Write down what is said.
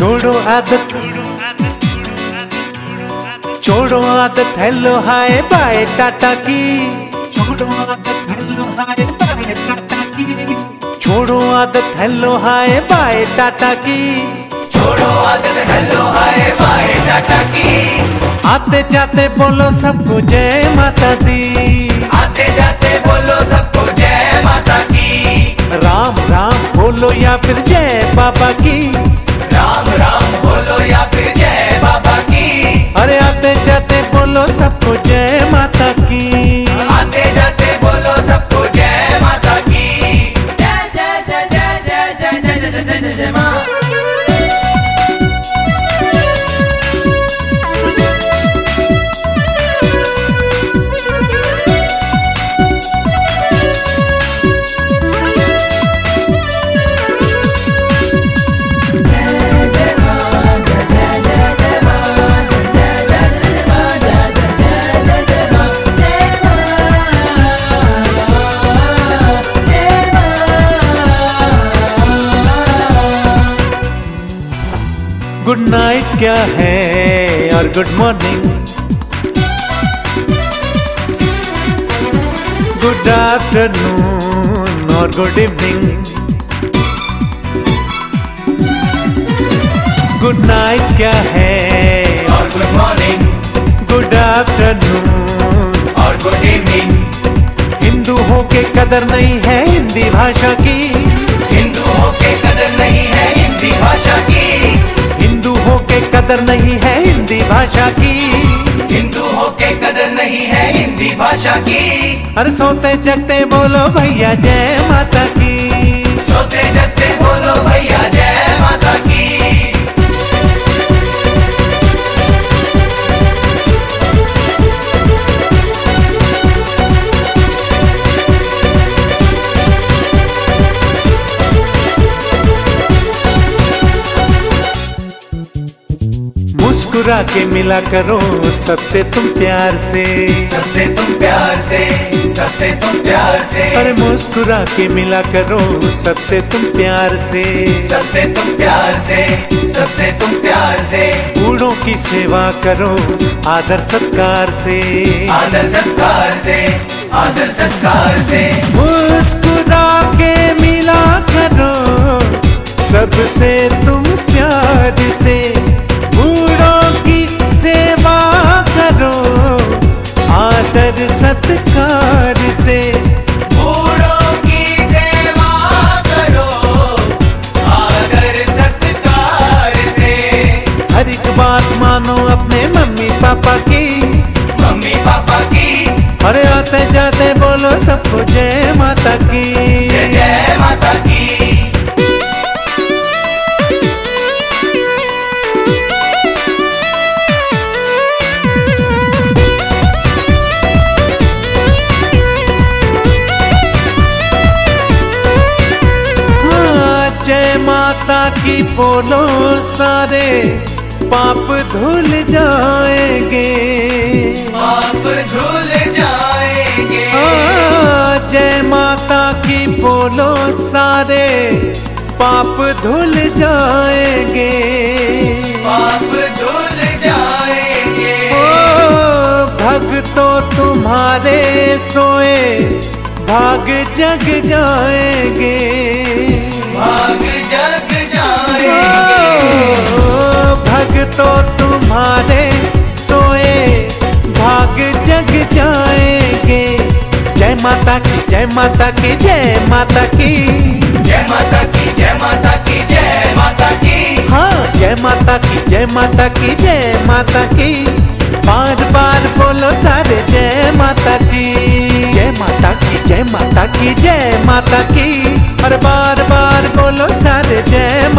छोड़ो आदत, छोड़ो आदत हेलो हाय बाय टाटा की। छोड़ो आदत हेलो हाय बाय टाटा की। छोड़ो आदत हेलो हाय बाय टाटा की। छोड़ो आदत हेलो हाय बाय टाटा की। आते जाते बोलो सबको जय माता दी। आते जाते बोलो सबको जय माता की। राम राम बोलो या फिर जय बाबा की। राम राम बोलो या फिर जय बाबा की। अरे आते जाते बोलो सबको जय माता की। आते जाते बोलो सबको जय माता की। जय जय जय जय जय जय जय जय जय जय जय माँ। गुड नाइट क्या है और गुड मॉर्निंग, गुड आफ्टरनून और गुड इवनिंग। गुड नाइट क्या है और गुड मॉर्निंग, गुड आफ्टरनून और गुड इवनिंग। हिंदू हो के कदर नहीं है हिंदी भाषा की। हिंदू हो के कदर नहीं है हिंदी भाषा की। हिंदू हो के कदर नहीं है हिंदी भाषा की। हिंदू हो के कदर नहीं है हिंदी भाषा की। अरे सोते जगते बोलो भैया जय माता की। सोते जगते बोलो भैया जय माता की। मुस्कुरा के मिला करो सबसे तुम प्यार से। सबसे तुम प्यार से, सबसे तुम प्यार से। अरे मुस्कुरा के मिला करो सबसे तुम प्यार से। सबसे तुम प्यार से, सबसे तुम प्यार से। बूढ़ों की सेवा करो आदर सत्कार से। आदर सत्कार से, आदर सत्कार से। मुस्कुरा के मिला करो सबसे तुम प्यार से। बूढ़ों की सेवा करो आदर सत्कार से। बूढ़ों की सेवा करो आदर सत्कार से। हर एक बात मानो अपने मम्मी पापा की। मम्मी पापा की। अरे आते जाते बोलो सबको जय माता की। जय जय माता की। जय माता की बोलो सारे पाप धुल जाएंगे। पाप धुल जाएंगे। जय माता की बोलो सारे पाप धुल जाएंगे। पाप धुल जाएंगे। ओ भक्तों तुम्हारे सोए भाग जग जाएंगे। भाग जग जाएंगे। भक्तों तुम्हारे सोए भाग जग जाएंगे। जय माता की जय माता की जय माता की। जय माता की जय माता की जय माता की। हाँ जय माता की जय माता की जय माता की। बार बार बोलो सारे जय माता की। जय माता की जय माता की जय माता की। और बार बार बोलो सारे जय